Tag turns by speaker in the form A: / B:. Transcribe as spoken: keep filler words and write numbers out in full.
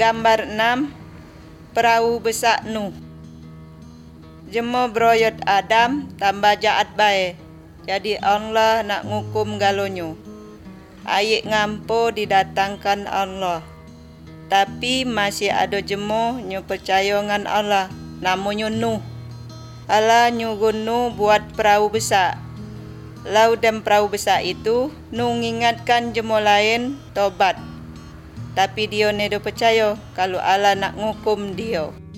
A: Gambar enam. Perahu besar Nuh. Jemo beroyot Adam tambah jahat bae. Jadi Allah nak ngukum galonyo. Ayik ngampo didatangkan Allah. Tapi masih ada jemo nyo percaya ngan Allah. Namanya Nuh. Allah nyuruh Nuh buat perahu besar. Lalu dalam perahu besar itu, Nuh mengingatkan jemo lain tobat. Tapi dia nedo percaya kalau Allah nak ngukum dia.